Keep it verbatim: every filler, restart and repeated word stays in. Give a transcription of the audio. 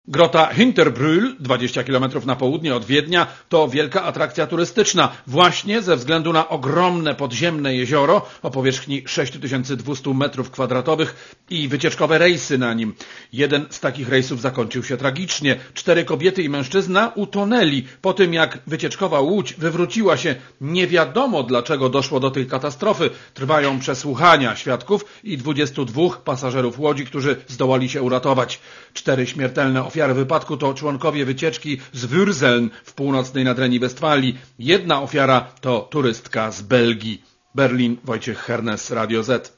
Grota Hinterbrühl, dwadzieścia kilometrów na południe od Wiednia, to wielka atrakcja turystyczna, właśnie ze względu na ogromne podziemne jezioro o powierzchni sześć tysięcy dwieście metrów kwadratowych i wycieczkowe rejsy na nim. Jeden z takich rejsów zakończył się tragicznie. Cztery kobiety i mężczyzna utonęli po tym, jak wycieczkowa łódź wywróciła się. Nie wiadomo, dlaczego doszło do tej katastrofy. Trwają przesłuchania świadków i dwudziestu dwóch pasażerów łodzi, którzy zdołali się uratować. Cztery śmiertelne ofiary wypadku to członkowie wycieczki z Würzeln w północnej Nadrenii Westfalii. Jedna ofiara to turystka z Belgii. Berlin, Wojciech Hernes, Radio Z.